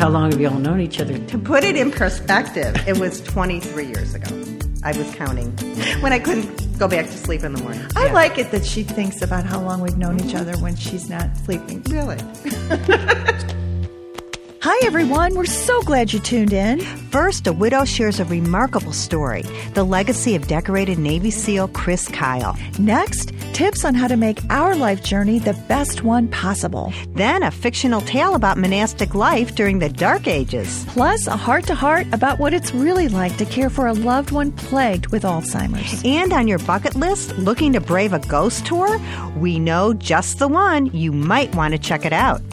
How long have you all known each other? To put it in perspective, it was 23 years ago. I was counting when I couldn't go back to sleep in the morning. I like it that she thinks about how long we've known each other when she's not sleeping. Really? Hi, everyone. We're so glad you tuned in. First, a widow shares a remarkable story, the legacy of decorated Navy SEAL Chris Kyle. Next, tips on how to make our life journey the best one possible. Then, a fictional tale about monastic life during the Dark Ages. Plus, a heart-to-heart about what it's really like to care for a loved one plagued with Alzheimer's. And on your bucket list, looking to brave a ghost tour? We know just the one. You might want to check it out.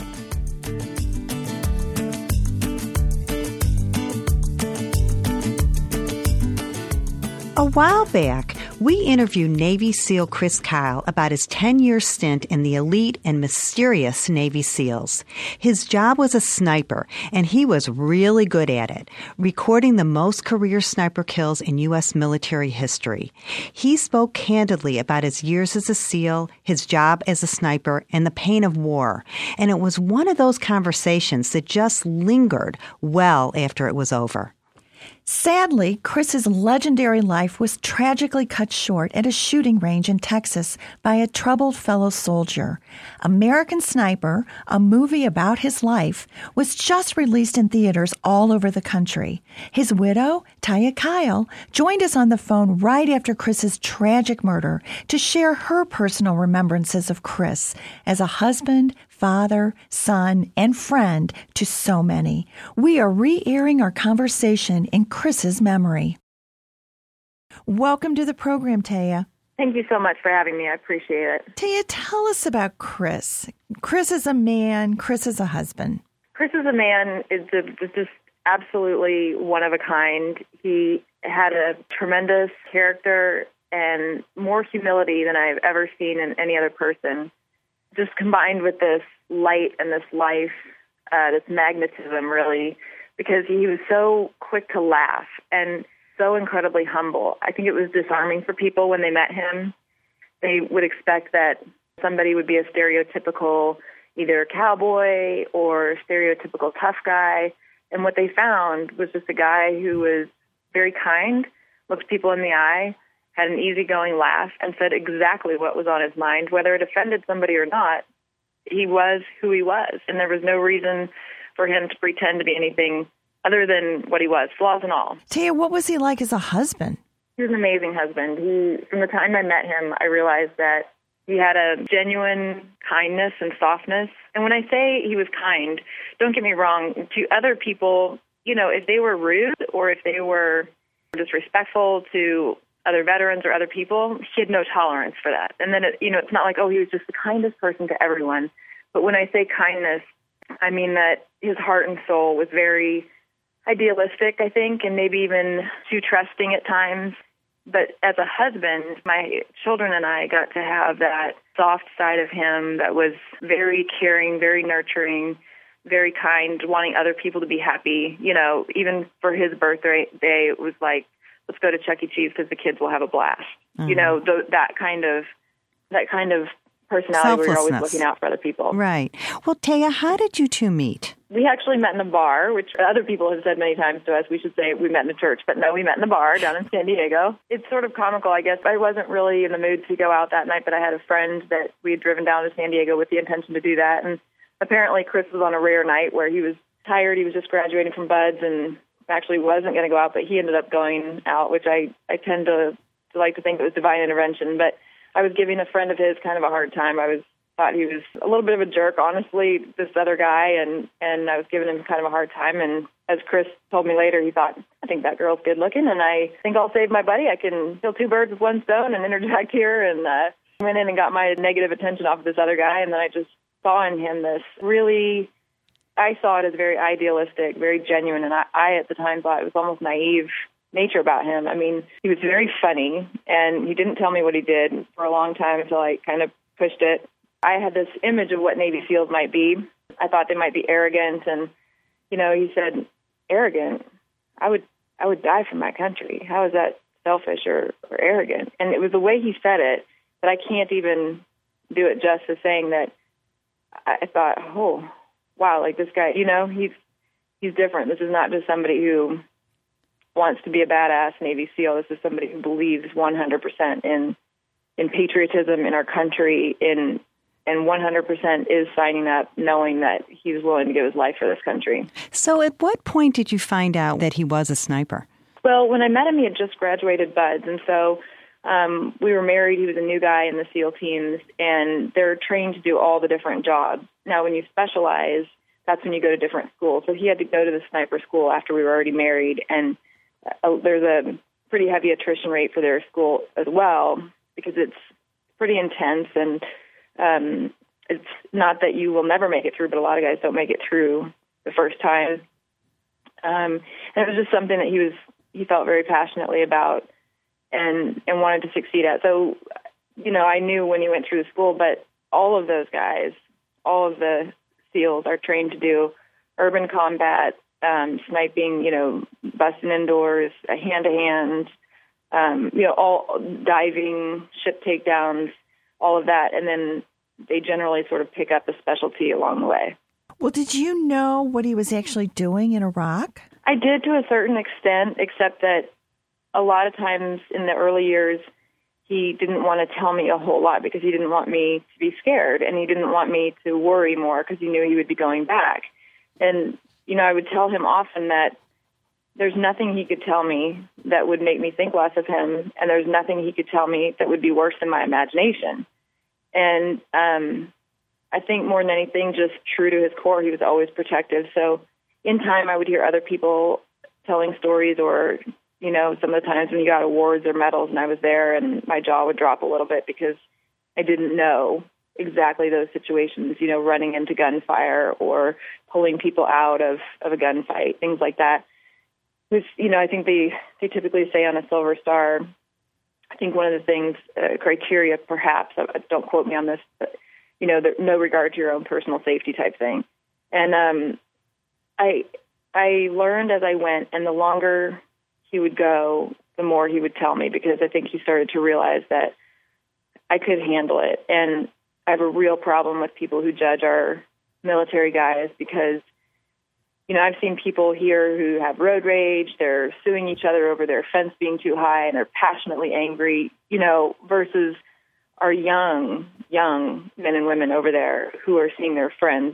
A while back, we interviewed Navy SEAL Chris Kyle about his 10-year stint in the elite and mysterious Navy SEALs. His job was a sniper, and he was really good at it, recording the most career sniper kills in U.S. military history. He spoke candidly about his years as a SEAL, his job as a sniper, and the pain of war. And it was one of those conversations that just lingered well after it was over. Sadly, Chris's legendary life was tragically cut short at a shooting range in Texas by a troubled fellow soldier. American Sniper, a movie about his life, was just released in theaters all over the country. His widow, Taya Kyle, joined us on the phone right after Chris's tragic murder to share her personal remembrances of Chris as a husband, father, son, and friend to so many. We are re-airing our conversation in Chris's memory. Welcome to the program, Taya. Thank you so much for having me. I appreciate it. Taya, tell us about Chris. Chris is a man. Chris is a husband. Chris is a man. Is just absolutely one of a kind. He had a tremendous character and more humility than I've ever seen in any other person. Just combined with this light and this life, this magnetism, really, because he was so quick to laugh and so incredibly humble. I think it was disarming for people when they met him. They would expect that somebody would be a stereotypical either cowboy or stereotypical tough guy. And what they found was just a guy who was very kind, looked people in the eye, had an easygoing laugh, and said exactly what was on his mind, whether it offended somebody or not. He was who he was, and there was no reason for him to pretend to be anything other than what he was, flaws and all. Taya, what was he like as a husband? He was an amazing husband. From the time I met him, I realized that he had a genuine kindness and softness. And when I say he was kind, don't get me wrong, to other people, if they were rude or if they were disrespectful to other veterans or other people, he had no tolerance for that. And then, it's not like, he was just the kindest person to everyone. But when I say kindness, I mean that his heart and soul was very idealistic, I think, and maybe even too trusting at times. But as a husband, my children and I got to have that soft side of him that was very caring, very nurturing, very kind, wanting other people to be happy. Even for his birthday, it was like, let's go to Chuck E. Cheese because the kids will have a blast. Mm-hmm. That kind of personality where you're always looking out for other people. Right. Well, Taya, how did you two meet? We actually met in a bar, which other people have said many times to us. We should say we met in a church, but no, we met in a bar down in San Diego. It's sort of comical, I guess. I wasn't really in the mood to go out that night, but I had a friend that we had driven down to San Diego with the intention to do that. And apparently Chris was on a rare night where he was tired. He was just graduating from Buds and actually wasn't going to go out, but he ended up going out, which I tend to like to think it was divine intervention. But I was giving a friend of his kind of a hard time. Thought he was a little bit of a jerk, honestly, this other guy, and I was giving him kind of a hard time. And as Chris told me later, he thought, I think that girl's good looking, and I think I'll save my buddy. I can kill two birds with one stone and interject here. And went in and got my negative attention off of this other guy, and then I just saw in him this really, I saw it as very idealistic, very genuine, and I at the time thought it was almost naive nature about him. I mean, he was very funny, and he didn't tell me what he did for a long time until I kind of pushed it. I had this image of what Navy SEALs might be. I thought they might be arrogant, and, he said, arrogant? I would die for my country. How is that selfish or arrogant? And it was the way he said it that I can't even do it justice saying that I thought, oh, wow, like this guy, he's different. This is not just somebody who wants to be a badass Navy SEAL. This is somebody who believes 100% in patriotism in our country, and 100% is signing up knowing that he's willing to give his life for this country. So at what point did you find out that he was a sniper? Well, when I met him, he had just graduated BUD/S, and so we were married. He was a new guy in the SEAL teams, and they're trained to do all the different jobs. Now, when you specialize, that's when you go to different schools. So he had to go to the sniper school after we were already married, and there's a pretty heavy attrition rate for their school as well because it's pretty intense, and it's not that you will never make it through, but a lot of guys don't make it through the first time. And it was just something that he felt very passionately about and wanted to succeed at. So, I knew when he went through the school, but all of those guys, all of the SEALs are trained to do urban combat, sniping, busting indoors, hand-to-hand, all diving, ship takedowns, all of that. And then they generally sort of pick up a specialty along the way. Well, did you know what he was actually doing in Iraq? I did to a certain extent, except that a lot of times in the early years, he didn't want to tell me a whole lot because he didn't want me to be scared, and he didn't want me to worry more because he knew he would be going back. And, I would tell him often that there's nothing he could tell me that would make me think less of him, and there's nothing he could tell me that would be worse than my imagination. And I think more than anything, just true to his core, he was always protective. So in time, I would hear other people telling stories, or, some of the times when he got awards or medals and I was there, and my jaw would drop a little bit because I didn't know exactly those situations, running into gunfire or pulling people out of a gunfight, things like that. Which, I think they typically say on a Silver Star, I think one of the things, criteria perhaps, don't quote me on this, but, no regard to your own personal safety type thing. And I learned as I went, and the longer he would go, the more he would tell me, because I think he started to realize that I could handle it. And I have a real problem with people who judge our military guys because, I've seen people here who have road rage, they're suing each other over their fence being too high, and they're passionately angry, versus our young men and women over there who are seeing their friends,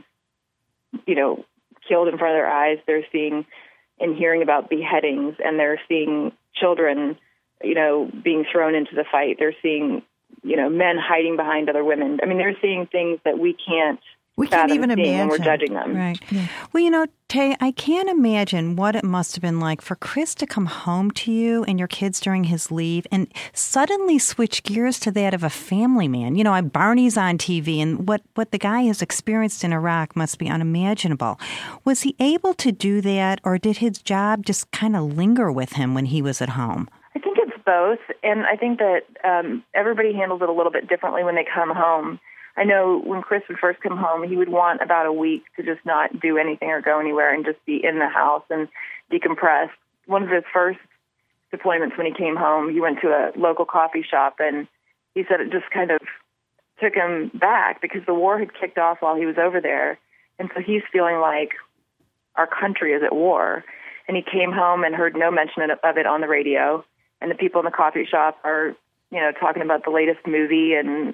killed in front of their eyes. They're seeing and hearing about beheadings, and they're seeing children, being thrown into the fight. They're seeing, men hiding behind other women. I mean, they're seeing things that we can't even imagine when we're judging them. Right. Yeah. Well, Tay, I can't imagine what it must have been like for Chris to come home to you and your kids during his leave and suddenly switch gears to that of a family man. Barney's on TV, and what the guy has experienced in Iraq must be unimaginable. Was he able to do that, or did his job just kind of linger with him when he was at home? I think it's both, and I think that everybody handles it a little bit differently when they come home. I know when Chris would first come home, he would want about a week to just not do anything or go anywhere and just be in the house and decompress. One of his first deployments when he came home, he went to a local coffee shop, and he said it just kind of took him back because the war had kicked off while he was over there. And so he's feeling like our country is at war. And he came home and heard no mention of it on the radio. And the people in the coffee shop are, talking about the latest movie, and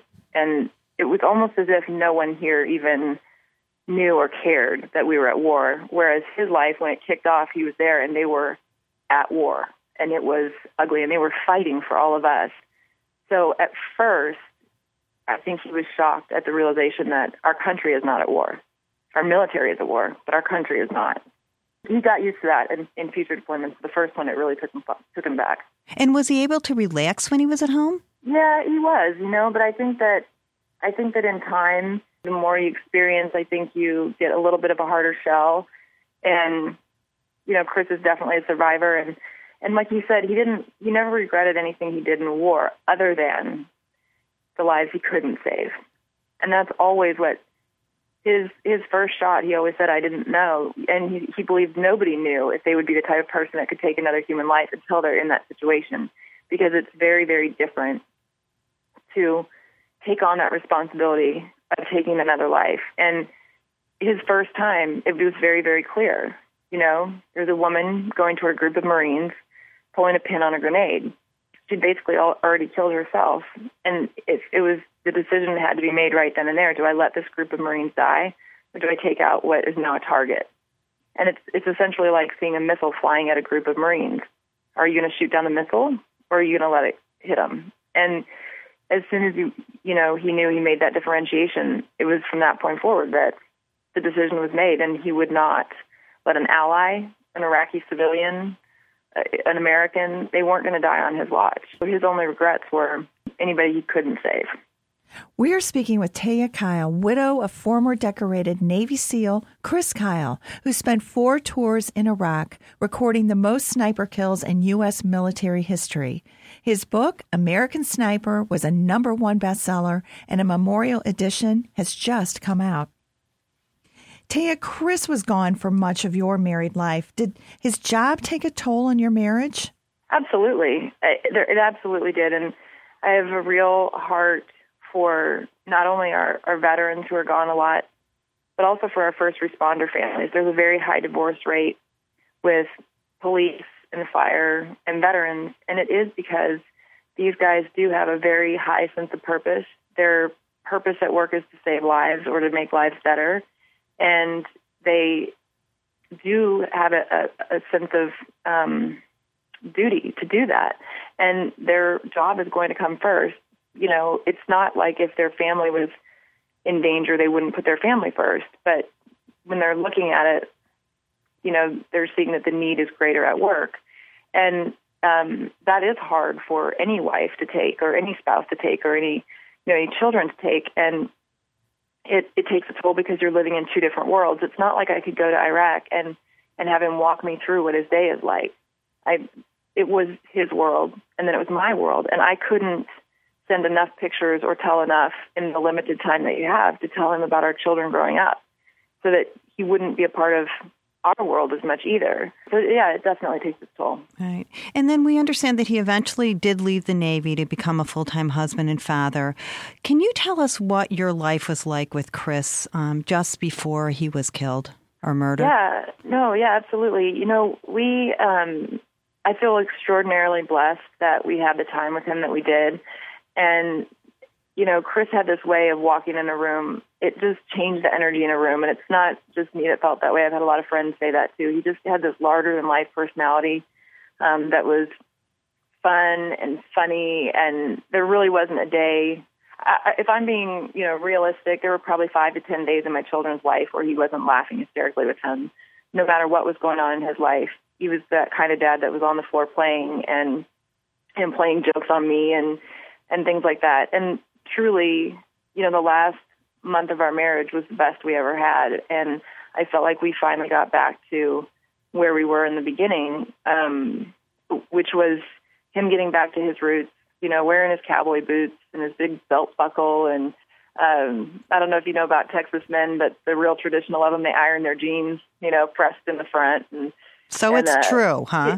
it was almost as if no one here even knew or cared that we were at war, whereas his life, when it kicked off, he was there and they were at war, and it was ugly, and they were fighting for all of us. So at first, I think he was shocked at the realization that our country is not at war. Our military is at war, but our country is not. He got used to that in future deployments. The first one, it really took him back. And was he able to relax when he was at home? Yeah, he was, but I think that in time, the more you experience, I think you get a little bit of a harder shell. And, Chris is definitely a survivor. And like you said, he never regretted anything he did in war other than the lives he couldn't save. And that's always what his first shot, he always said, I didn't know. And he believed nobody knew if they would be the type of person that could take another human life until they're in that situation, because it's very, very different to take on that responsibility of taking another life. And his first time, it was very, very clear. there's a woman going toward a group of Marines pulling a pin on a grenade. She'd basically already killed herself. And it was the decision that had to be made right then and there. Do I let this group of Marines die, or do I take out what is now a target? And it's essentially like seeing a missile flying at a group of Marines. Are you going to shoot down the missile, or are you going to let it hit them? And as soon as he knew he made that differentiation, it was from that point forward that the decision was made, and he would not let an ally, an Iraqi civilian, an American, they weren't going to die on his watch. So his only regrets were anybody he couldn't save. We are speaking with Taya Kyle, widow of former decorated Navy SEAL Chris Kyle, who spent 4 tours in Iraq recording the most sniper kills in U.S. military history. His book, American Sniper, was a #1 bestseller, and a memorial edition has just come out. Taya, Chris was gone for much of your married life. Did his job take a toll on your marriage? Absolutely. It absolutely did. And I have a real heart for not only our veterans who are gone a lot, but also for our first responder families. There's a very high divorce rate with police and fire and veterans, and it is because these guys do have a very high sense of purpose. Their purpose at work is to save lives or to make lives better, and they do have a sense of duty to do that, and their job is going to come first. It's not like if their family was in danger, they wouldn't put their family first. But when they're looking at it, they're seeing that the need is greater at work. And that is hard for any wife to take, or any spouse to take, or any children to take. And it takes a toll because you're living in 2 different worlds. It's not like I could go to Iraq and have him walk me through what his day is like. It was his world, and then it was my world. And I couldn't send enough pictures or tell enough in the limited time that you have to tell him about our children growing up, so that he wouldn't be a part of our world as much either. So, yeah, it definitely takes its toll. Right. And then we understand that he eventually did leave the Navy to become a full-time husband and father. Can you tell us what your life was like with Chris just before he was killed or murdered? Yeah, absolutely. I feel extraordinarily blessed that we had the time with him that we did. And, Chris had this way of walking in a room. It just changed the energy in a room. And it's not just me that felt that way. I've had a lot of friends say that, too. He just had this larger-than-life personality that was fun and funny. And there really wasn't a day. If I'm being, realistic, there were probably 5 to 10 days in my children's life where he wasn't laughing hysterically with him, no matter what was going on in his life. He was that kind of dad that was on the floor playing and playing jokes on me and things like that. And truly, the last month of our marriage was the best we ever had. And I felt like we finally got back to where we were in the beginning, which was him getting back to his roots, wearing his cowboy boots and his big belt buckle. And I don't know if you know about Texas men, but the real traditional of them, they iron their jeans, pressed in the front. So it's true, huh?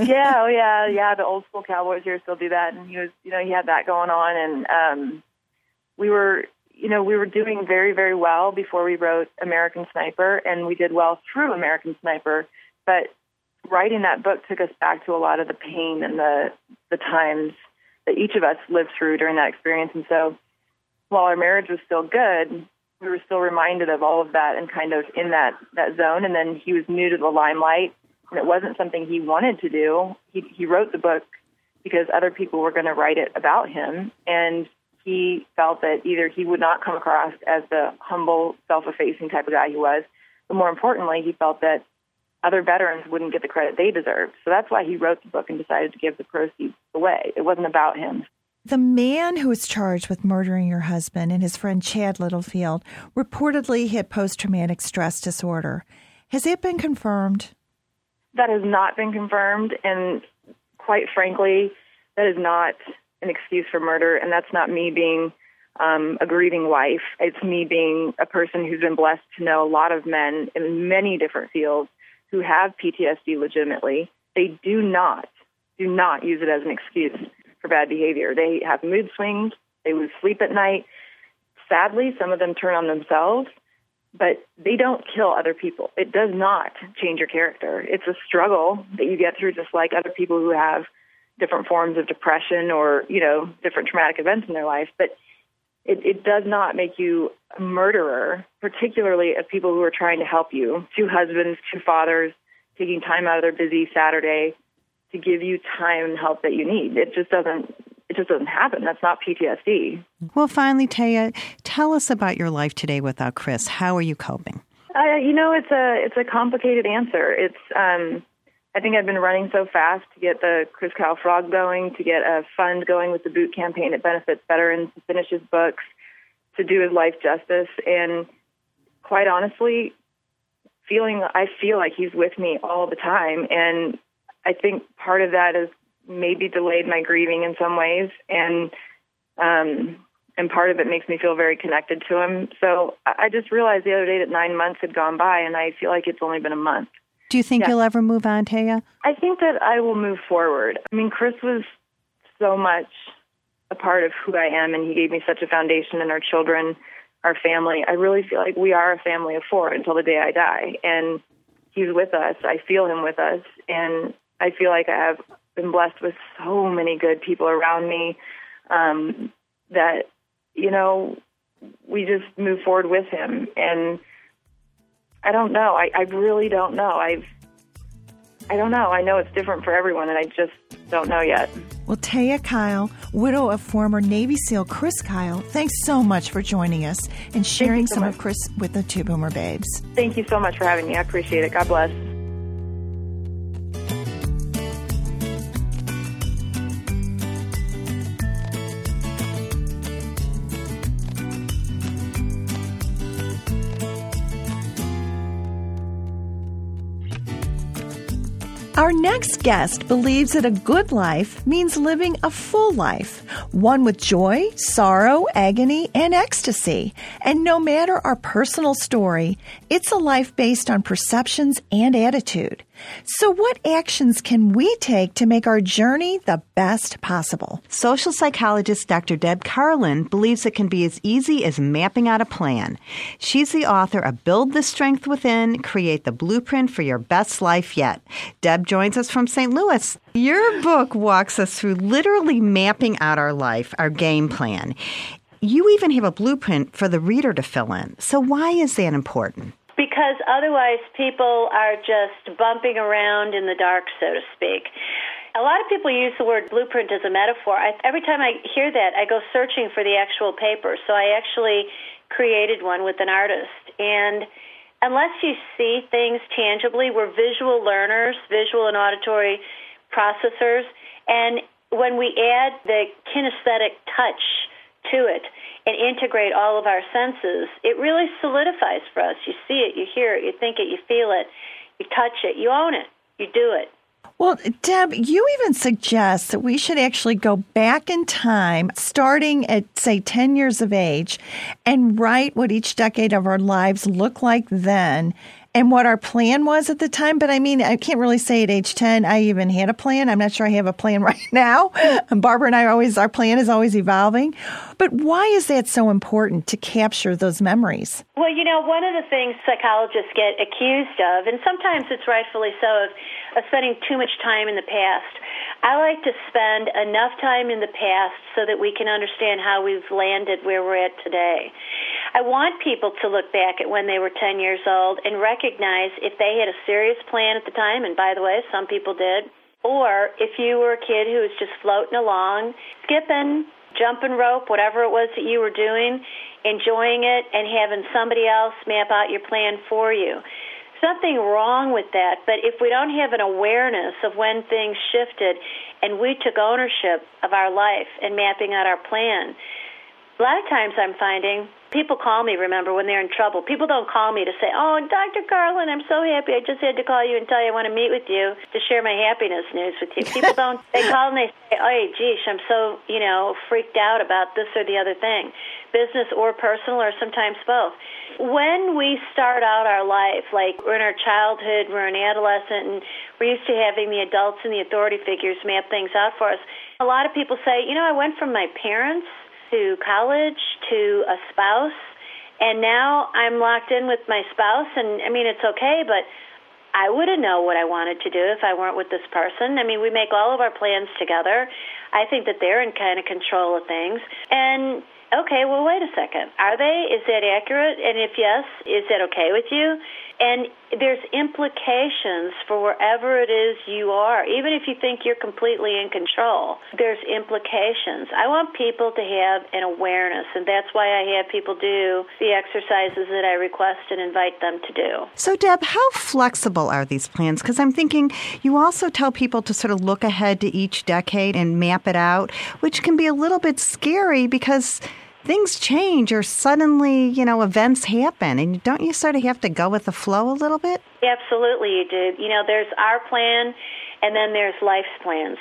Yeah. The old school cowboys here still do that, and he was, he had that going on, and we were doing very, very well before we wrote American Sniper, and we did well through American Sniper. But writing that book took us back to a lot of the pain and the times that each of us lived through during that experience. And so, while our marriage was still good, we were still reminded of all of that and kind of in that zone. And then he was new to the limelight. And it wasn't something he wanted to do. He wrote the book because other people were going to write it about him, and he felt that either he would not come across as the humble, self-effacing type of guy he was, but more importantly, he felt that other veterans wouldn't get the credit they deserved. So that's why he wrote the book and decided to give the proceeds away. It wasn't about him. The man who was charged with murdering your husband and his friend Chad Littlefield reportedly had post-traumatic stress disorder. Has it been confirmed? That has not been confirmed, and quite frankly, that is not an excuse for murder, and that's not me being a grieving wife. It's me being a person who's been blessed to know a lot of men in many different fields who have PTSD legitimately. They do not use it as an excuse for bad behavior. They have mood swings. They lose sleep at night. Sadly, some of them turn on themselves, but they don't kill other people. It does not change your character. It's a struggle that you get through, just like other people who have different forms of depression or, different traumatic events in their life. But it does not make you a murderer, particularly of people who are trying to help you. 2 husbands, 2 fathers, taking time out of their busy Saturday to give you time and help that you need. It just doesn't happen. That's not PTSD. Well, finally, Taya, tell us about your life today without Chris. How are you coping? It's a complicated answer. I think I've been running so fast to get the Chris Kyle Frog going, to get a fund going with the boot campaign that benefits veterans, to finish his books, to do his life justice. And quite honestly, I feel like he's with me all the time. And I think part of that is maybe delayed my grieving in some ways. And part of it makes me feel very connected to him. So I just realized the other day that 9 months had gone by, and I feel like it's only been a month. Do you think you'll ever move on, Taya? I think that I will move forward. I mean, Chris was so much a part of who I am, and he gave me such a foundation in our children, our family. I really feel like we are a family of 4 until the day I die, and he's with us. I feel him with us, and I feel like I have been blessed with so many good people around me that, we just move forward with him. And I don't know. I really don't know. I don't know. I know it's different for everyone, and I just don't know yet. Well, Taya Kyle, widow of former Navy SEAL Chris Kyle, thanks so much for joining us and sharing some of Chris with the 2 Boomer Babes. Thank you so much for having me. I appreciate it. God bless. Our next guest believes that a good life means living a full life, one with joy, sorrow, agony, and ecstasy. And no matter our personal story, it's a life based on perceptions and attitude. So what actions can we take to make our journey the best possible? Social psychologist Dr. Deb Carlin believes it can be as easy as mapping out a plan. She's the author of Build the Strength Within, Create the Blueprint for Your Best Life Yet. Deb joins us from St. Louis. Your book walks us through literally mapping out our life, our game plan. You even have a blueprint for the reader to fill in. So why is that important? Because otherwise people are just bumping around in the dark, so to speak. A lot of people use the word blueprint as a metaphor. Every time I hear that, I go searching for the actual paper. So I actually created one with an artist. And unless you see things tangibly, we're visual learners, visual and auditory processors. And when we add the kinesthetic touch to it and integrate all of our senses, it really solidifies for us. You see it, you hear it, you think it, you feel it, you touch it, you own it, you do it. Well, Deb, you even suggest that we should actually go back in time, starting at, say, 10 years of age, and write what each decade of our lives looked like then and what our plan was at the time. But I mean, I can't really say at age 10 I even had a plan. I'm not sure I have a plan right now. And Barbara and our plan is always evolving. But why is that so important to capture those memories? Well, one of the things psychologists get accused of, and sometimes it's rightfully so, of spending too much time in the past. I like to spend enough time in the past so that we can understand how we've landed where we're at today. I want people to look back at when they were 10 years old and recognize if they had a serious plan at the time, and by the way, some people did, or if you were a kid who was just floating along, skipping, jumping rope, whatever it was that you were doing, enjoying it, and having somebody else map out your plan for you. Nothing wrong with that, but if we don't have an awareness of when things shifted and we took ownership of our life and mapping out our plan, a lot of times I'm finding people call me, remember, when they're in trouble. People don't call me to say, oh, Dr. Carlin, I'm so happy. I just had to call you and tell you I want to meet with you to share my happiness news with you. People don't. They call and they say, oh, geesh, I'm so, freaked out about this or the other thing, business or personal or sometimes both. When we start out our life, like we're in our childhood, we're an adolescent, and we're used to having the adults and the authority figures map things out for us, a lot of people say, I went from my parents to college to a spouse, And now I'm locked in with my spouse, and, I mean, it's okay, but I wouldn't know what I wanted to do if I weren't with this person. I mean, we make all of our plans together. I think that they're in kind of control of things. And, okay, well, wait a second. Are they? Is that accurate? And if yes, is that okay with you? And there's implications for wherever it is you are. Even if you think you're completely in control, there's implications. I want people to have an awareness, and that's why I have people do the exercises that I request and invite them to do. So, Deb, how flexible are these plans? Because I'm thinking you also tell people to sort of look ahead to each decade and map it out, which can be a little bit scary because things change or suddenly, events happen. And don't you sort of have to go with the flow a little bit? Absolutely, you do. There's our plan, and then there's life's plans.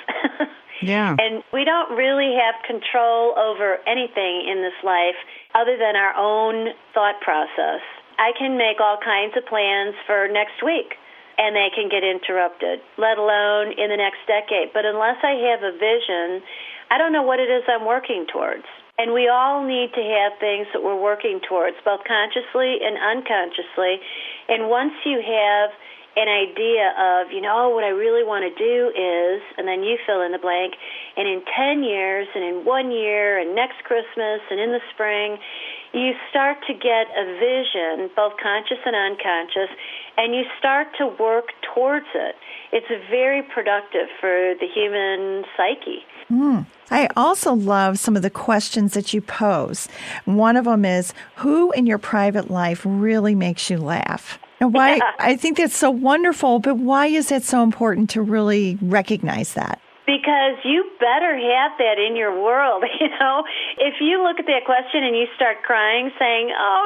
Yeah. And we don't really have control over anything in this life other than our own thought process. I can make all kinds of plans for next week, and they can get interrupted, let alone in the next decade. But unless I have a vision, I don't know what it is I'm working towards. And we all need to have things that we're working towards, both consciously and unconsciously. And once you have an idea of, what I really want to do is, and then you fill in the blank, and in 10 years, and in 1 year, and next Christmas, and in the spring, you start to get a vision, both conscious and unconscious, and you start to work towards it. It's very productive for the human psyche. I also love some of the questions that you pose. One of them is, who in your private life really makes you laugh? And why? Yeah. I think that's so wonderful, but why is it so important to really recognize that? Because you better have that in your world, If you look at that question and you start crying, saying, oh,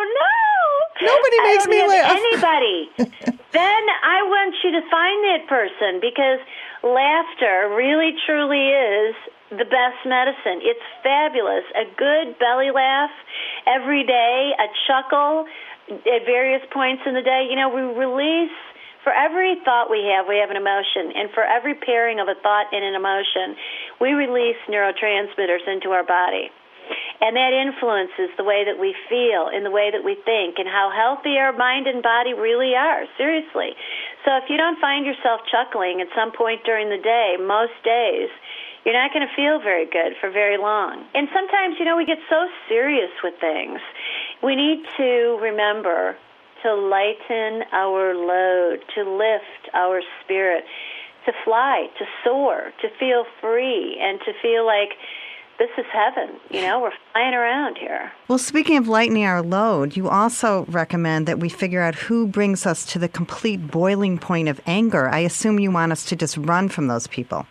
no, nobody makes me laugh. Anybody. Then I want you to find that person, because laughter really, truly is the best medicine. It's fabulous. A good belly laugh every day, a chuckle at various points in the day. We release, for every thought we have an emotion. And for every pairing of a thought and an emotion, we release neurotransmitters into our body. And that influences the way that we feel and the way that we think and how healthy our mind and body really are, seriously. So if you don't find yourself chuckling at some point during the day, most days, you're not going to feel very good for very long. And sometimes, we get so serious with things. We need to remember to lighten our load, to lift our spirit, to fly, to soar, to feel free, and to feel like this is heaven. We're flying around here. Well, speaking of lightening our load, you also recommend that we figure out who brings us to the complete boiling point of anger. I assume you want us to just run from those people.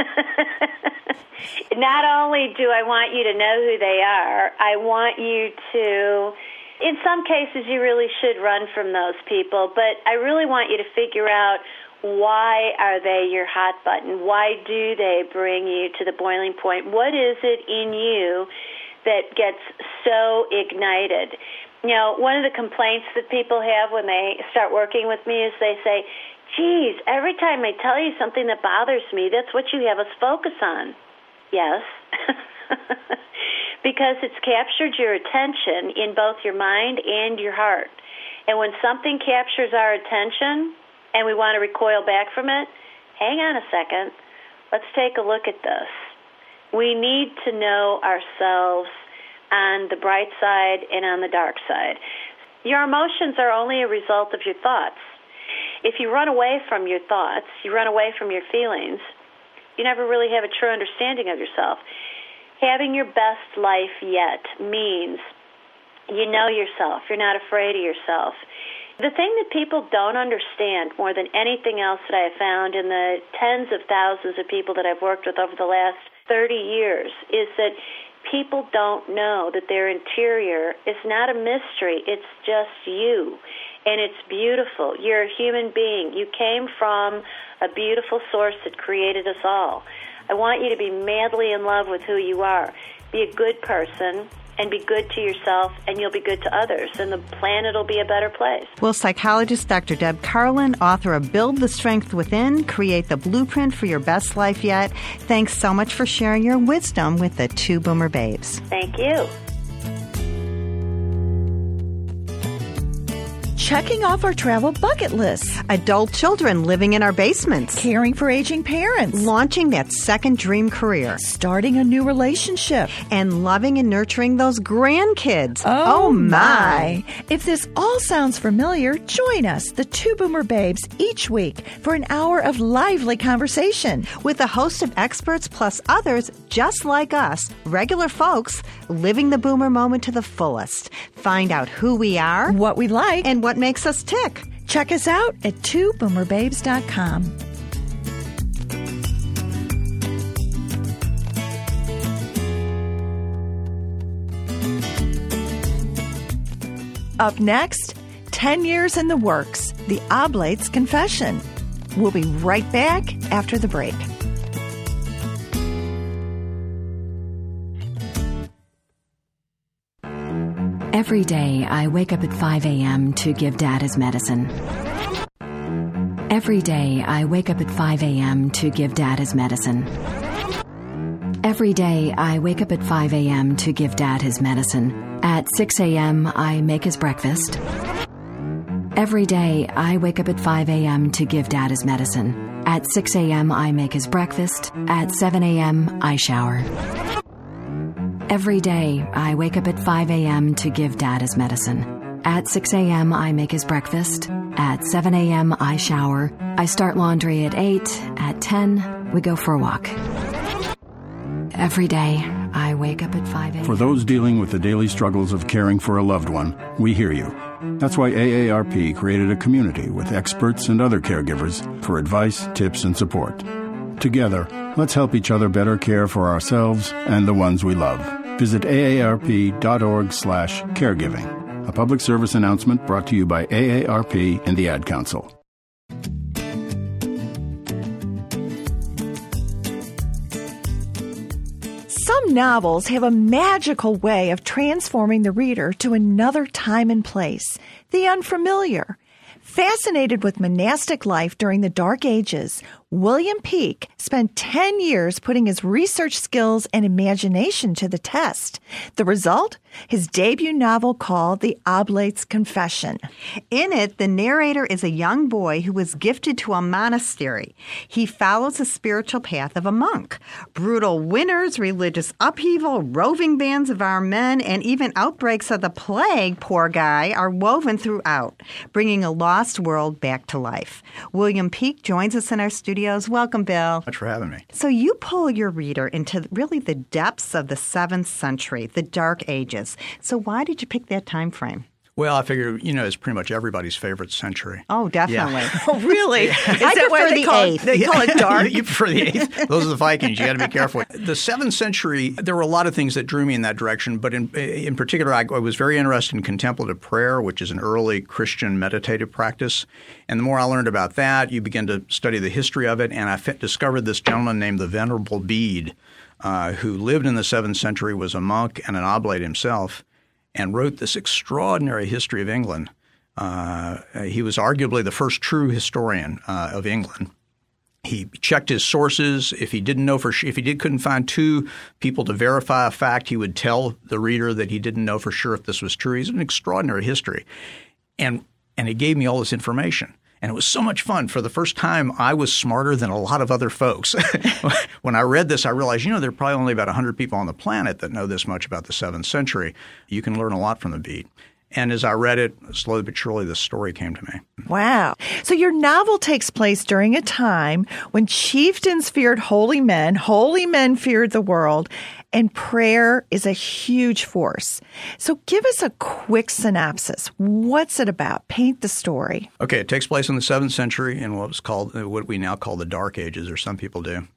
Not only do I want you to know who they are, I want you to, in some cases you really should run from those people, but I really want you to figure out, why are they your hot button? Why do they bring you to the boiling point? What is it in you that gets so ignited? One of the complaints that people have when they start working with me is they say, geez, every time I tell you something that bothers me, that's what you have us focus on. Yes, because it's captured your attention in both your mind and your heart. And when something captures our attention and we want to recoil back from it, hang on a second, let's take a look at this. We need to know ourselves on the bright side and on the dark side. Your emotions are only a result of your thoughts. If you run away from your thoughts, you run away from your feelings, you never really have a true understanding of yourself. Having your best life yet means you know yourself. You're not afraid of yourself. The thing that people don't understand more than anything else that I have found in the tens of thousands of people that I've worked with over the last 30 years is that people don't know that their interior is not a mystery. It's just you. And it's beautiful. You're a human being. You came from a beautiful source that created us all. I want you to be madly in love with who you are. Be a good person and be good to yourself, and you'll be good to others, and the planet will be a better place. Well, psychologist Dr. Deb Carlin, author of Build the Strength Within, Create the Blueprint for Your Best Life Yet. Thanks so much for sharing your wisdom with the Two Boomer Babes. Thank you. checking off our travel bucket list, Adult children living in our basements, caring for aging parents, launching that second dream career, starting a new relationship, and loving and nurturing those grandkids. Oh my! If this all sounds familiar, join us, the two Boomer Babes, each week for an hour of lively conversation with a host of experts plus others just like us, regular folks, living the Boomer moment to the fullest. Find out who we are, what we like, and what makes us tick. Check us out at twoboomerbabes.com. Up next, 10 years in the works, the Oblate's Confession. We'll be right back after the break. Every day, I wake up at 5 a.m. to give Dad his medicine. Every day, I wake up at 5 a.m. to give Dad his medicine. Every day, I wake up at 5 a.m. to give Dad his medicine. At 6 a.m., I make his breakfast. Every day, I wake up at 5 a.m. to give Dad his medicine. At 6 a.m., I make his breakfast. At 7 a.m., I shower. Every day, I wake up at 5 a.m. to give Dad his medicine. At 6 a.m., I make his breakfast. At 7 a.m., I shower. I start laundry at 8. At 10, we go for a walk. Every day, I wake up at 5 a.m. For those dealing with the daily struggles of caring for a loved one, we hear you. That's why AARP created a community with experts and other caregivers for advice, tips, and support. Together, let's help each other better care for ourselves and the ones we love. Visit aarp.org/caregiving. A public service announcement brought to you by AARP and the Ad Council. Some novels have a magical way of transforming the reader to another time and place, the unfamiliar. Fascinated with monastic life during the Dark Ages, William Peake spent 10 years putting his research skills and imagination to the test. The result? His debut novel called The Oblate's Confession. In it, the narrator is a young boy who was gifted to a monastery. He follows the spiritual path of a monk. Brutal winters, religious upheaval, roving bands of armed men, and even outbreaks of the plague, poor guy, are woven throughout, bringing a lost world back to life. William Peake joins us in our studios. Welcome, Bill. Thanks for having me. So you pull your reader into really the depths of the 7th century, the Dark Ages. So why did you pick that time frame? Well, I figure, it's pretty much everybody's favorite century. Oh, definitely. Yeah. Oh, really? Is that why the 8th. They call it dark? You prefer the 8th? Those are the Vikings. You got to be careful. The 7th century, there were a lot of things that drew me in that direction, but in particular, I was very interested in contemplative prayer, which is an early Christian meditative practice. And the more I learned about that, you begin to study the history of it, and I discovered this gentleman named the Venerable Bede, who lived in the 7th century, was a monk and an oblate himself, and wrote this extraordinary history of England. He was arguably the first true historian of England. He checked his sources. If he couldn't find two people to verify a fact, he would tell the reader that he didn't know for sure if this was true. He's an extraordinary history, and he gave me all this information. And it was so much fun. For the first time, I was smarter than a lot of other folks. When I read this, I realized, there are probably only about 100 people on the planet that know this much about the 7th century. You can learn a lot from the Bede. And as I read it, slowly but surely, the story came to me. Wow. So your novel takes place during a time when chieftains feared holy men feared the world, and prayer is a huge force. So give us a quick synopsis. What's it about? Paint the story. Okay, it takes place in the 7th century in what we now call the Dark Ages, or some people do.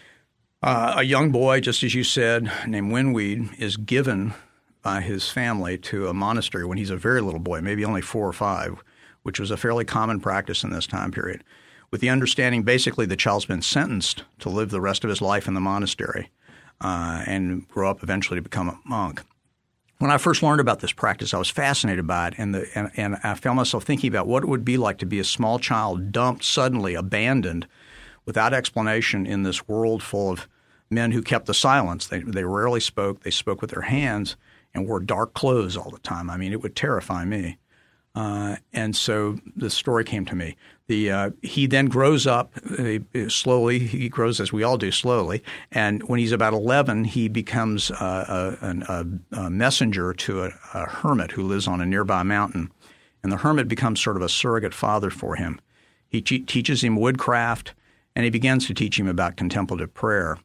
A young boy, just as you said, named Winweed, is given by his family to a monastery when he's a very little boy, maybe only 4 or 5, which was a fairly common practice in this time period, with the understanding basically the child's been sentenced to live the rest of his life in the monastery and grow up eventually to become a monk. When I first learned about this practice, I was fascinated by it, and I found myself thinking about what it would be like to be a small child dumped suddenly, abandoned, without explanation in this world full of men who kept the silence. They rarely spoke. They spoke with their hands and wore dark clothes all the time. I mean, it would terrify me. And so the story came to me. He then grows up slowly. He grows, as we all do, slowly. And when he's about 11, he becomes a messenger to a hermit who lives on a nearby mountain. And the hermit becomes sort of a surrogate father for him. He teaches him woodcraft, and he begins to teach him about contemplative prayer.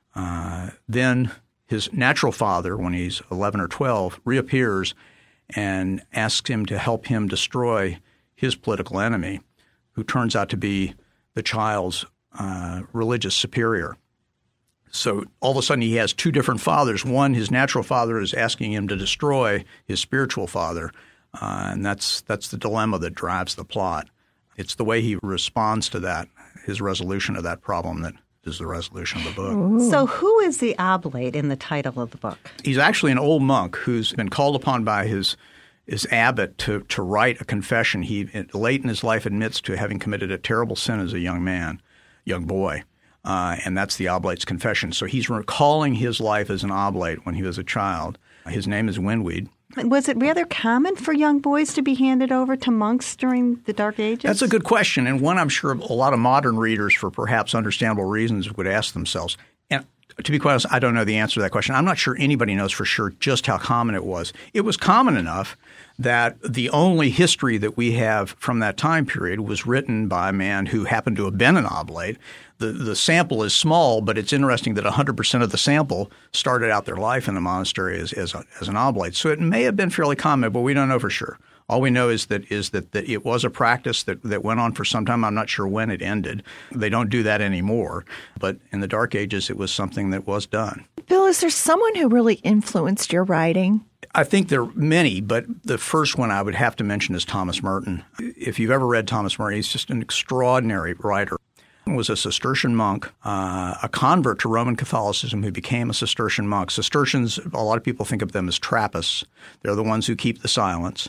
Then his natural father, when he's 11 or 12, reappears and asks him to help him destroy his political enemy, who turns out to be the child's religious superior. So all of a sudden he has two different fathers. One, his natural father, is asking him to destroy his spiritual father, and that's the dilemma that drives the plot. It's the way he responds to that, his resolution of that problem, that is the resolution of the book. Ooh. So who is the oblate in the title of the book? He's actually an old monk who's been called upon by his abbot to write a confession. He, late in his life, admits to having committed a terrible sin as a young boy, and that's the oblate's confession. So he's recalling his life as an oblate when he was a child. His name is Windweed. Was it rather common for young boys to be handed over to monks during the Dark Ages? That's a good question, and one I'm sure a lot of modern readers, for perhaps understandable reasons, would ask themselves. And to be quite honest, I don't know the answer to that question. I'm not sure anybody knows for sure just how common it was. It was common enough that the only history that we have from that time period was written by a man who happened to have been an oblate. The sample is small, but it's interesting that 100% of the sample started out their life in the monastery as an oblate. So it may have been fairly common, but we don't know for sure. All we know is that it was a practice that went on for some time. I'm not sure when it ended. They don't do that anymore. But in the Dark Ages, it was something that was done. Bill, is there someone who really influenced your writing? I think there are many, but the first one I would have to mention is Thomas Merton. If you've ever read Thomas Merton, he's just an extraordinary writer. He was a Cistercian monk, a convert to Roman Catholicism who became a Cistercian monk. Cistercians, a lot of people think of them as Trappists. They're the ones who keep the silence.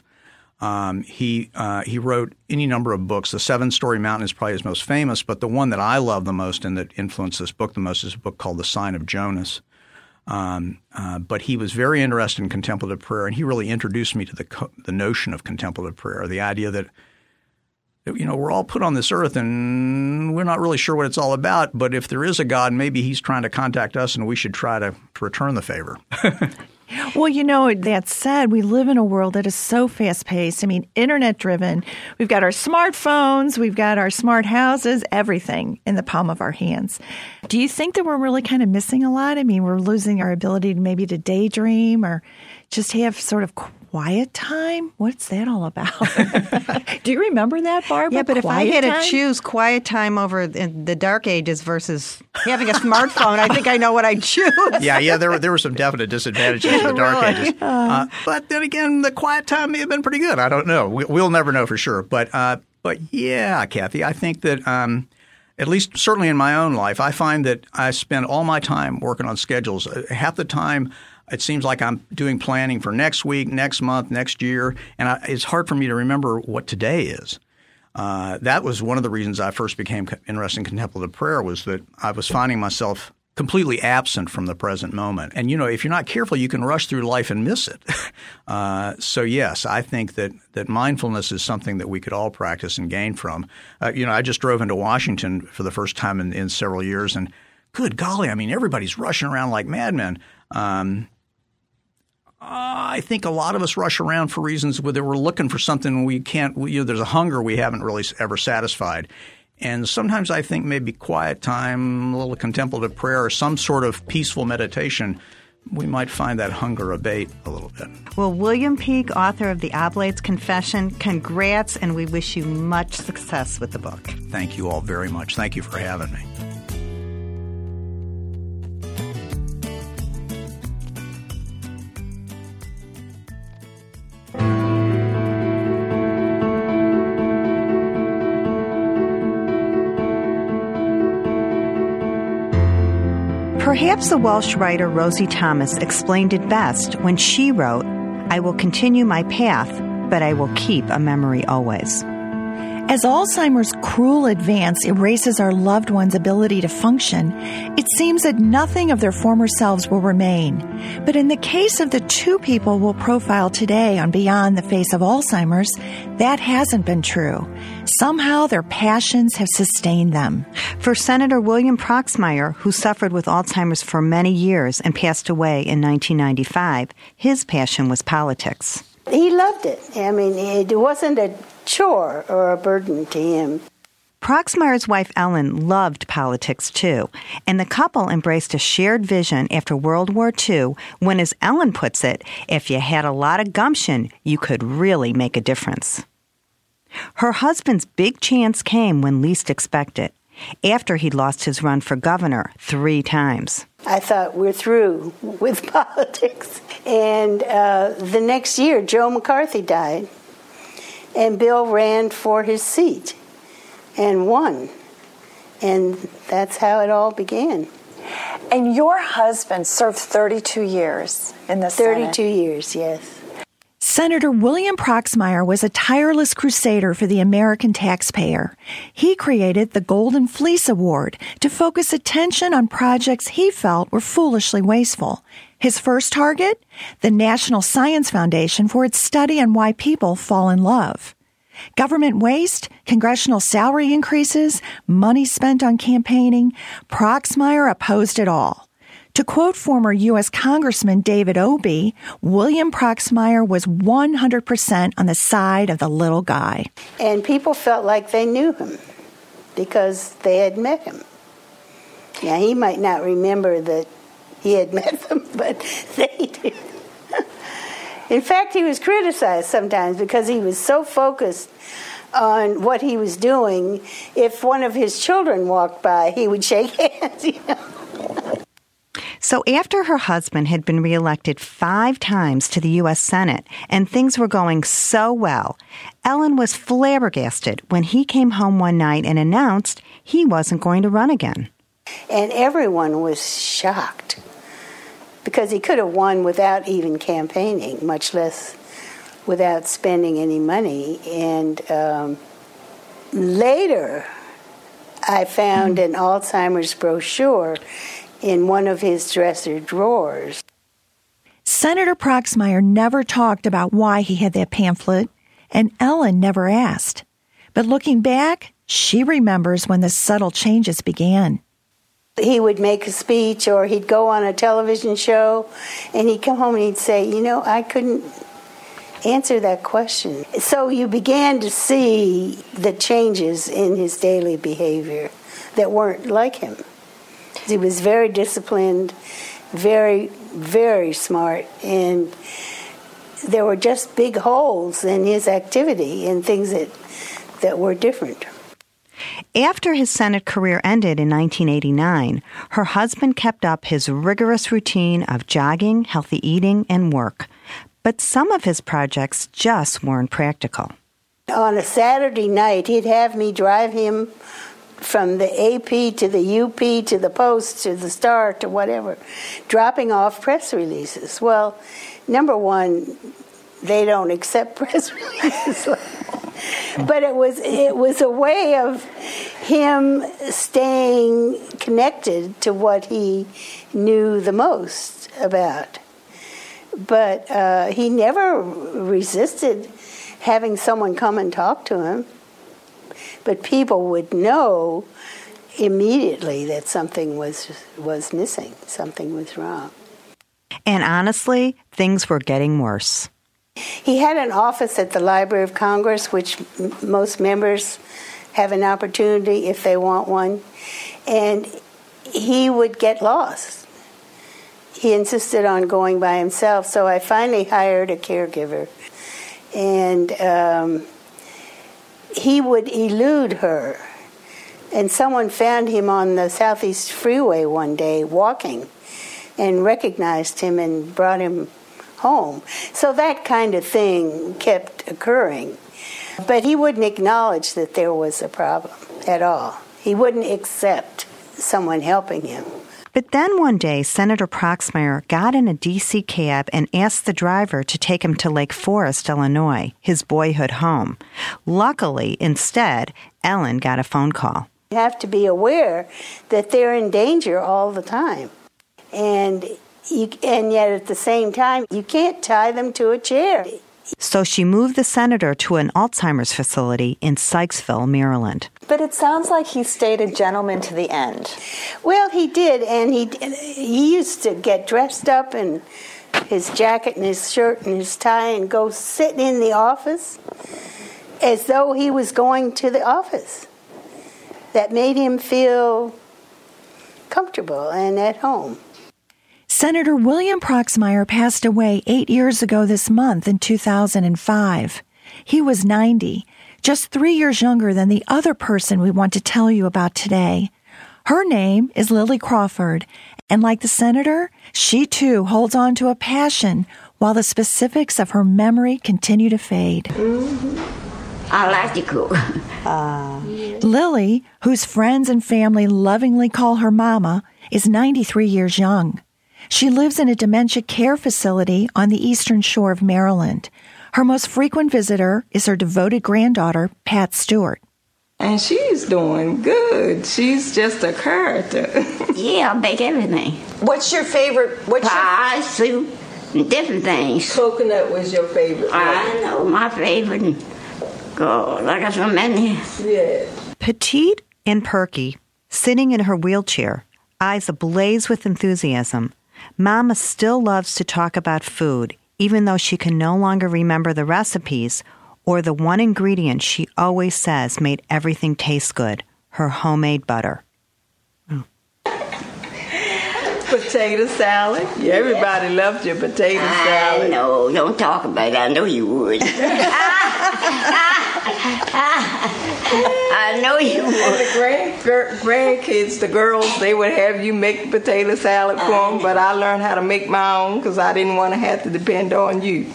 He wrote any number of books. The Seven-Story Mountain is probably his most famous, but the one that I love the most and that influenced this book the most is a book called The Sign of Jonas. But he was very interested in contemplative prayer, and he really introduced me to the notion of contemplative prayer, the idea that we're all put on this earth and we're not really sure what it's all about, but if there is a God, maybe he's trying to contact us and we should try to return the favor. Well, that said, we live in a world that is so fast-paced. I mean, internet-driven. We've got our smartphones, we've got our smart houses, everything in the palm of our hands. Do you think that we're really kind of missing a lot? I mean, we're losing our ability to daydream or just have sort of quiet time? What's that all about? Do you remember that, Barbara? Yeah, but if I had to choose quiet time over the Dark Ages versus having a smartphone, I think I know what I'd choose. Yeah, there were some definite disadvantages to the Dark Ages. But then again, the quiet time may have been pretty good. I don't know. We'll never know for sure. But yeah, Kathy, I think that at least certainly in my own life, I find that I spend all my time working on schedules. Half the time, it seems like I'm doing planning for next week, next month, next year, and it's hard for me to remember what today is. That was one of the reasons I first became interested in contemplative prayer, was that I was finding myself completely absent from the present moment. And, if you're not careful, you can rush through life and miss it. So, yes, I think that mindfulness is something that we could all practice and gain from. I just drove into Washington for the first time in several years, and good golly, I mean, everybody's rushing around like madmen. I think a lot of us rush around for reasons where we're looking for something we can't there's a hunger we haven't really ever satisfied. And sometimes I think maybe quiet time, a little contemplative prayer, or some sort of peaceful meditation, we might find that hunger abate a little bit. Well, William Peake, author of The Oblate's Confession, congrats, and we wish you much success with the book. Thank you all very much. Thank you for having me. Perhaps the Welsh writer Rosie Thomas explained it best when she wrote, "I will continue my path, but I will keep a memory always." As Alzheimer's cruel advance erases our loved one's ability to function, it seems that nothing of their former selves will remain. But in the case of the two people we'll profile today on Beyond the Face of Alzheimer's, that hasn't been true. Somehow their passions have sustained them. For Senator William Proxmire, who suffered with Alzheimer's for many years and passed away in 1995, his passion was politics. He loved it. I mean, it wasn't a chore or a burden to him. Proxmire's wife Ellen loved politics too, and the couple embraced a shared vision after World War II when, as Ellen puts it, if you had a lot of gumption, you could really make a difference. Her husband's big chance came when least expected, after he'd lost his run for governor 3 times. I thought, we're through with politics. And the next year, Joe McCarthy died, and Bill ran for his seat and won. And that's how it all began. And your husband served 32 years in the Senate. 32 years, yes. Senator William Proxmire was a tireless crusader for the American taxpayer. He created the Golden Fleece Award to focus attention on projects he felt were foolishly wasteful. His first target? The National Science Foundation for its study on why people fall in love. Government waste, congressional salary increases, money spent on campaigning, Proxmire opposed it all. To quote former U.S. Congressman David Obey, William Proxmire was 100% on the side of the little guy. And people felt like they knew him because they had met him. Now, he might not remember that he had met them, but they did. In fact, he was criticized sometimes because he was so focused on what he was doing. If one of his children walked by, he would shake hands, you know. So after her husband had been reelected 5 times to the U.S. Senate and things were going so well, Ellen was flabbergasted when he came home one night and announced he wasn't going to run again. And everyone was shocked because he could have won without even campaigning, much less without spending any money. And later, I found an Alzheimer's brochure in one of his dresser drawers. Senator Proxmire never talked about why he had that pamphlet, and Ellen never asked. But looking back, she remembers when the subtle changes began. He would make a speech or he'd go on a television show and he'd come home and he'd say, you know, I couldn't answer that question. So you began to see the changes in his daily behavior that weren't like him. He was very disciplined, very, very smart, and there were just big holes in his activity and things that were different. After his Senate career ended in 1989, her husband kept up his rigorous routine of jogging, healthy eating, and work. But some of his projects just weren't practical. On a Saturday night, he'd have me drive him from the AP to the UP to the Post to the Star to whatever, dropping off press releases. Well, number one, they don't accept press releases. But it was a way of him staying connected to what he knew the most about. But he never resisted having someone come and talk to him. But people would know immediately that something was missing, something was wrong. And honestly, things were getting worse. He had an office at the Library of Congress, which most members have an opportunity if they want one, and he would get lost. He insisted on going by himself, so I finally hired a caregiver, and he would elude her. And someone found him on the Southeast Freeway one day walking and recognized him and brought him home. So that kind of thing kept occurring. But he wouldn't acknowledge that there was a problem at all. He wouldn't accept someone helping him. But then one day, Senator Proxmire got in a D.C. cab and asked the driver to take him to Lake Forest, Illinois, his boyhood home. Luckily, instead, Ellen got a phone call. You have to be aware that they're in danger all the time. And yet at the same time, you can't tie them to a chair. So she moved the senator to an Alzheimer's facility in Sykesville, Maryland. But it sounds like he stayed a gentleman to the end. Well, he did, and he used to get dressed up in his jacket and his shirt and his tie and go sit in the office as though he was going to the office. That made him feel comfortable and at home. Senator William Proxmire passed away 8 years ago this month in 2005. He was 90, just 3 years younger than the other person we want to tell you about today. Her name is Lily Crawford, and like the senator, she too holds on to a passion while the specifics of her memory continue to fade. I like to cook. Lily, whose friends and family lovingly call her Mama, is 93 years young. She lives in a dementia care facility on the eastern shore of Maryland. Her most frequent visitor is her devoted granddaughter, Pat Stewart. And she's doing good. She's just a character. Yeah, I bake everything. What's your favorite? Pie, soup, and different things. Coconut was your favorite. I know, my favorite. God, I got so many. Yeah. Petite and perky, sitting in her wheelchair, eyes ablaze with enthusiasm, Mama still loves to talk about food, even though she can no longer remember the recipes or the one ingredient she always says made everything taste good, her homemade butter. Potato salad. Yeah, everybody loves your potato salad. No, don't talk about it. I know you would. I know you would. And the grandkids, the girls, they would have you make potato salad for them, but I learned how to make my own because I didn't want to have to depend on you.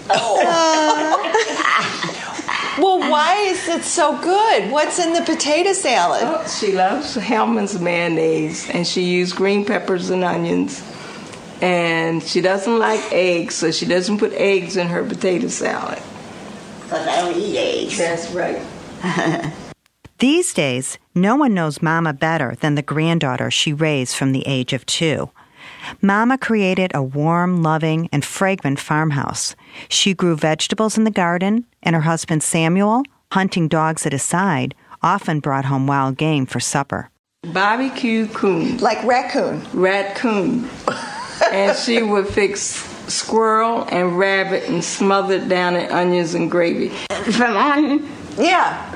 Well, why is it so good? What's in the potato salad? Oh, she loves Hellmann's mayonnaise, and she used green peppers and onions. And she doesn't like eggs, so she doesn't put eggs in her potato salad. Because I don't eat eggs. That's right. These days, no one knows Mama better than the granddaughter she raised from the age of 2. Mama created a warm, loving, and fragrant farmhouse. She grew vegetables in the garden, and her husband Samuel, hunting dogs at his side, often brought home wild game for supper. Barbecue coon. Like raccoon. Raccoon. And she would fix squirrel and rabbit and smother it down in onions and gravy. From onion? Yeah.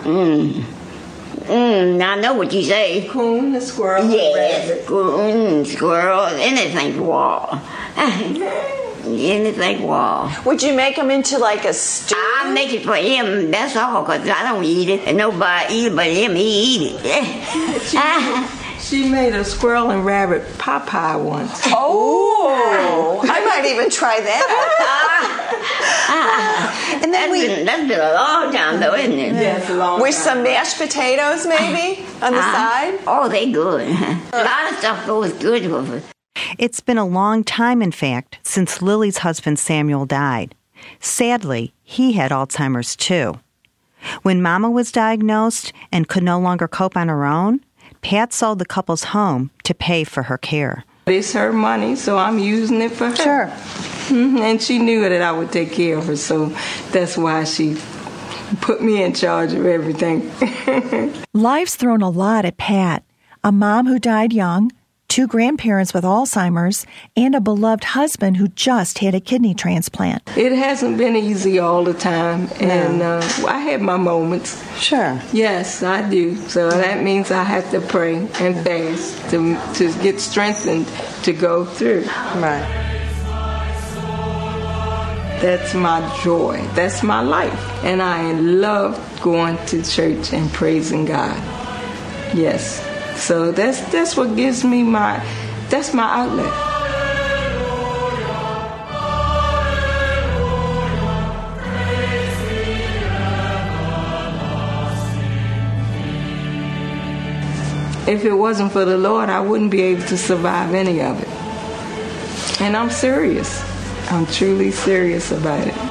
I know what you say. Coon, the squirrel, yes, rabbit. Coon, squirrel, anything raw. Anything raw. Would you make them into like a stew? I make it for him, that's all, because I don't eat it. And nobody eat it but him, he eat it. She made a squirrel and rabbit pot pie once. Oh, I might even try that. And then that's been a long time, though, isn't it? Yes, a long time. With some mashed potatoes, maybe, on the side? Oh, they good. A lot of stuff goes good with it. It's been a long time, in fact, since Lily's husband Samuel died. Sadly, he had Alzheimer's too. When Mama was diagnosed and could no longer cope on her own, Pat sold the couple's home to pay for her care. It's her money, so I'm using it for her. Sure. And she knew that I would take care of her, so that's why she put me in charge of everything. Life's thrown a lot at Pat, a mom who died young, 2 grandparents with Alzheimer's, and a beloved husband who just had a kidney transplant. It hasn't been easy all the time, and I had my moments. Sure. Yes, I do. So that means I have to pray and fast to get strengthened to go through. Right. That's my joy. That's my life. And I love going to church and praising God. Yes. So that's what gives me that's my outlet. if it wasn't for the Lord, I wouldn't be able to survive any of it. And I'm serious. I'm truly serious about it.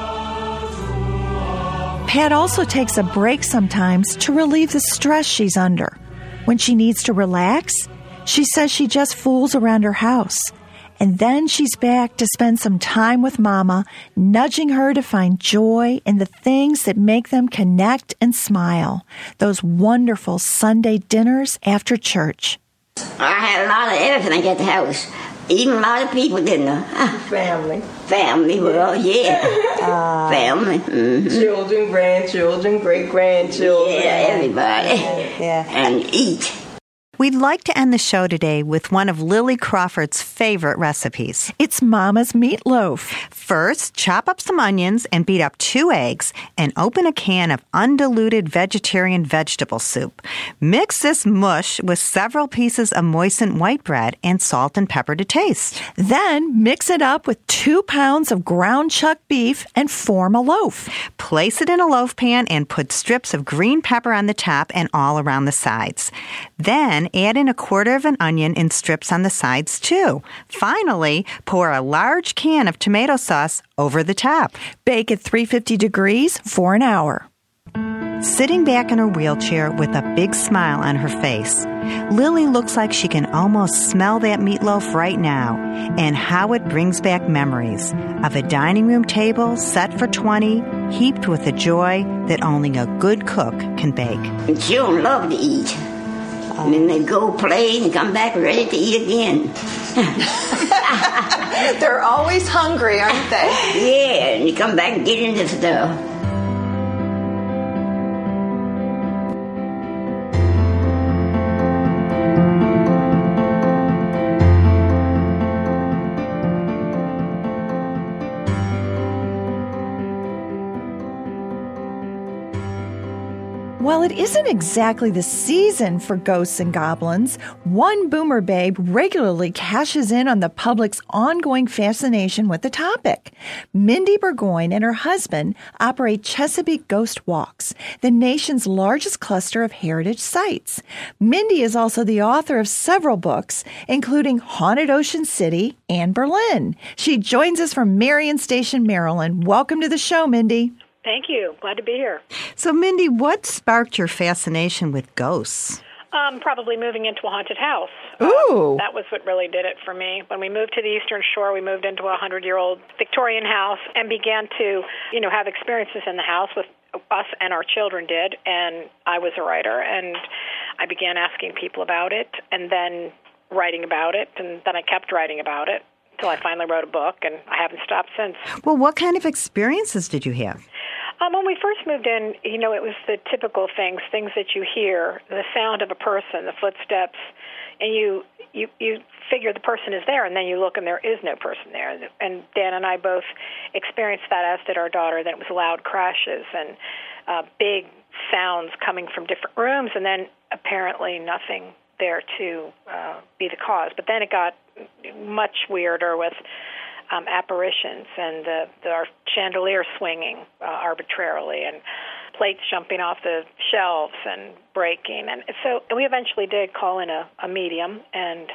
Pat also takes a break sometimes to relieve the stress she's under. When she needs to relax, she says she just fools around her house. And then she's back to spend some time with Mama, nudging her to find joy in the things that make them connect and smile. Those wonderful Sunday dinners after church. I had a lot of everything at the house. Even a lot of people, didn't I? Family. Family, well, yeah. Family. Mm-hmm. Children, grandchildren, great-grandchildren. Yeah, everybody. Yeah. And eat. We'd like to end the show today with one of Lily Crawford's favorite recipes. It's Mama's meatloaf. First, chop up some onions and beat up 2 eggs and open a can of undiluted vegetarian vegetable soup. Mix this mush with several pieces of moistened white bread and salt and pepper to taste. Then mix it up with 2 pounds of ground chuck beef and form a loaf. Place it in a loaf pan and put strips of green pepper on the top and all around the sides. Then add in 1/4 of an onion in strips on the sides too. Finally, pour a large can of tomato sauce over the top. Bake at 350 degrees for an hour. Sitting back in her wheelchair with a big smile on her face, Lily looks like she can almost smell that meatloaf right now, and how it brings back memories of a dining room table set for 20, heaped with a joy that only a good cook can bake. Children love to eat. And then they go play and come back ready to eat again. They're always hungry, aren't they? Yeah, and you come back and get into stuff. While it isn't exactly the season for ghosts and goblins, one boomer babe regularly cashes in on the public's ongoing fascination with the topic. Mindy Burgoyne and her husband operate Chesapeake Ghost Walks, the nation's largest cluster of heritage sites. Mindy is also the author of several books, including Haunted Ocean City and Berlin. She joins us from Marion Station, Maryland. Welcome to the show, Mindy. Thank you. Glad to be here. So, Mindy, what sparked your fascination with ghosts? Probably moving into a haunted house. Ooh. That was what really did it for me. When we moved to the Eastern Shore, we moved into a 100-year-old Victorian house and began to, have experiences in the house with us, and our children did. And I was a writer, and I began asking people about it and then writing about it. And then I kept writing about it until I finally wrote a book, and I haven't stopped since. Well, what kind of experiences did you have? When we first moved in, it was the typical things that you hear, the sound of a person, the footsteps, and you figure the person is there, and then you look and there is no person there. And Dan and I both experienced that, as did our daughter. Then it was loud crashes and big sounds coming from different rooms, and then apparently nothing there to be the cause. But then it got much weirder with apparitions and our chandelier swinging arbitrarily and plates jumping off the shelves and breaking. And so we eventually did call in a medium and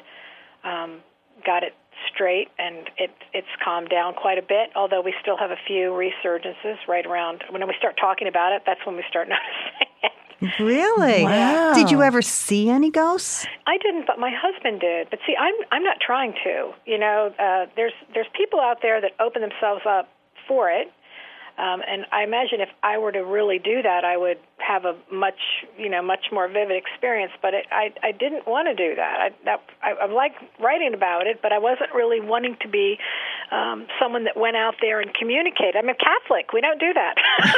got it straight, and it's calmed down quite a bit, although we still have a few resurgences right around. When we start talking about it, that's when we start noticing it. Really? Wow. Did you ever see any ghosts? I didn't, but my husband did. But see, I'm not trying to. There's people out there that open themselves up for it, and I imagine if I were to really do that, I would have a much more vivid experience. But I didn't want to do that. I like writing about it, but I wasn't really wanting to be someone that went out there and communicated. I'm a Catholic. We don't do that.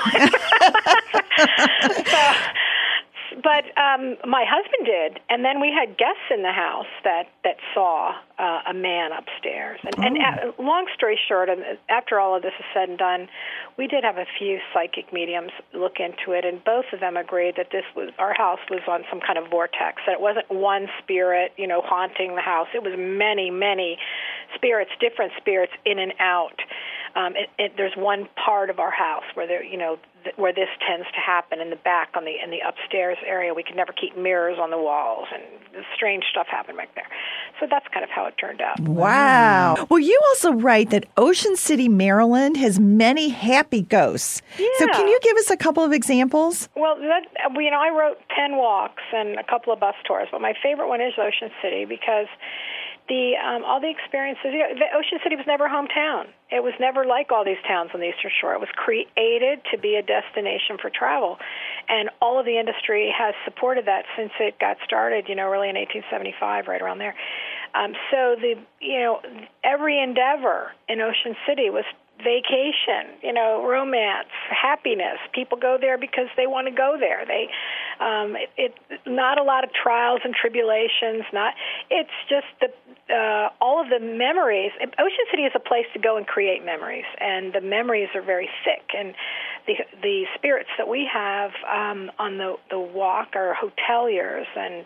But my husband did, and then we had guests in the house that saw a man upstairs. And long story short, after all of this is said and done, we did have a few psychic mediums look into it, and both of them agreed that our house was on some kind of vortex, that it wasn't one spirit, haunting the house. It was many, many spirits, different spirits in and out. There's one part of our house where where this tends to happen in the back in the upstairs area. We could never keep mirrors on the walls, and strange stuff happened back there. So that's kind of how it turned out. Wow. Well, you also write that Ocean City, Maryland has many happy ghosts. Yeah. So can you give us a couple of examples? Well, I wrote 10 walks and a couple of bus tours, but my favorite one is Ocean City because all the experiences, the Ocean City was never a hometown. It was never like all these towns on the Eastern Shore. It was created to be a destination for travel, and all of the industry has supported that since it got started, really in 1875, right around there. So every endeavor in Ocean City was vacation, romance, happiness. People go there because they want to go there. Not a lot of trials and tribulations. It's just all of the memories. Ocean City is a place to go and create memories, and the memories are very thick. And the spirits that we have on the walk are hoteliers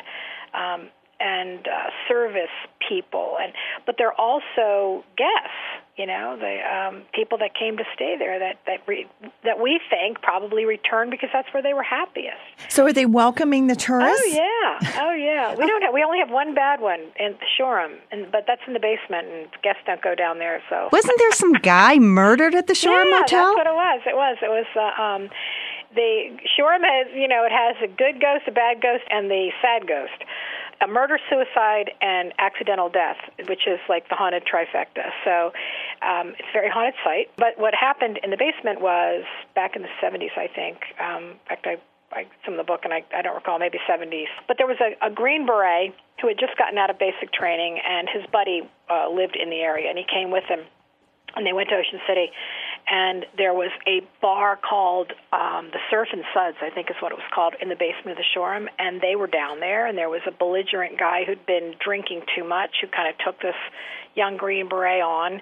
and service people, but they're also guests. The people that came to stay there that we think probably returned because that's where they were happiest. So are they welcoming the tourists? Oh yeah. We only have one bad one in Shoreham, but that's in the basement, and guests don't go down there. So wasn't there some guy murdered at the Shoreham Motel? That's what it was. It was. The Shoreham has, it has a good ghost, a bad ghost, and the sad ghost. A murder, suicide, and accidental death, which is like the haunted trifecta. So it's a very haunted site. But what happened in the basement was back in the 70s, I think. In fact, I some of the book, and I don't recall, maybe 70s. But there was a Green Beret who had just gotten out of basic training, and his buddy lived in the area, and he came with him. And they went to Ocean City, and there was a bar called the Surf and Suds, I think is what it was called, in the basement of the Shoreham, and they were down there, and there was a belligerent guy who'd been drinking too much who kind of took this young Green Beret on,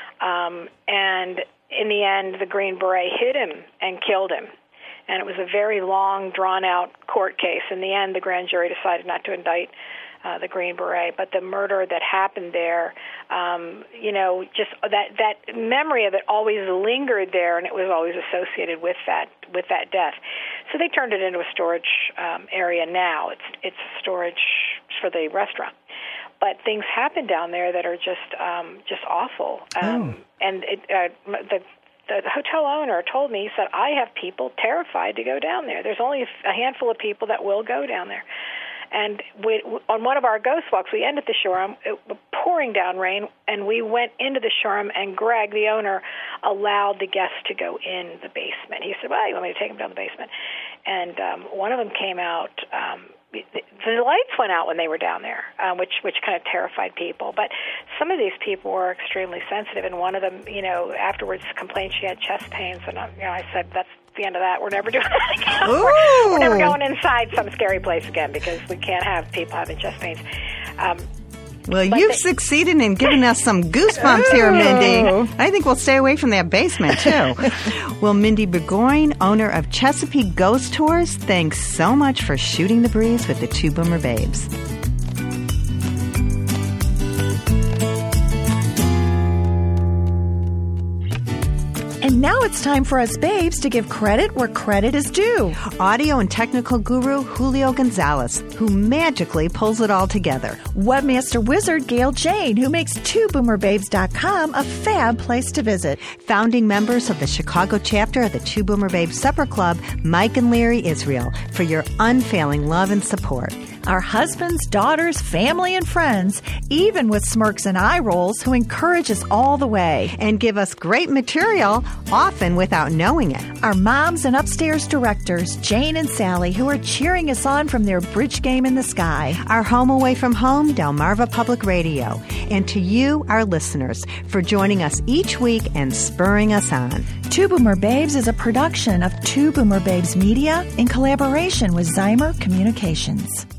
and in the end, the Green Beret hit him and killed him. And it was a very long, drawn-out court case. In the end, the grand jury decided not to indict the Green Beret, but the murder that happened there, just that memory of it always lingered there, and it was always associated with that death. So they turned it into a storage area now. It's storage for the restaurant. But things happen down there that are just awful. And the hotel owner told me, he said, I have people terrified to go down there. There's only a handful of people that will go down there. And on one of our ghost walks, we ended the Shoreham, it was pouring down rain, and we went into the Shoreham, and Greg, the owner, allowed the guests to go in the basement. He said, well, you want me to take them down the basement? And one of them came out. The lights went out when they were down there, which kind of terrified people. But some of these people were extremely sensitive, and one of them, afterwards complained she had chest pains, and I said, that's the end of that. We're never doing that again. We're never going inside some scary place again because we can't have people having chest pains. Well, you've succeeded in giving us some goosebumps here, Mindy. I think we'll stay away from that basement, too. Well, Mindy Burgoyne, owner of Chesapeake Ghost Tours, thanks so much for shooting the breeze with the Two Boomer Babes. And now it's time for us babes to give credit where credit is due. Audio and technical guru Julio Gonzalez, who magically pulls it all together. Webmaster wizard Gail Jane, who makes TwoBoomerBabes.com a fab place to visit. Founding members of the Chicago chapter of the Two Boomer Babes Supper Club, Mike and Larry Israel, for your unfailing love and support. Our husbands, daughters, family, and friends, even with smirks and eye rolls, who encourage us all the way. And give us great material, often without knowing it. Our moms and upstairs directors, Jane and Sally, who are cheering us on from their bridge game in the sky. Our home away from home, Delmarva Public Radio. And to you, our listeners, for joining us each week and spurring us on. Two Boomer Babes is a production of Two Boomer Babes Media in collaboration with Zymer Communications.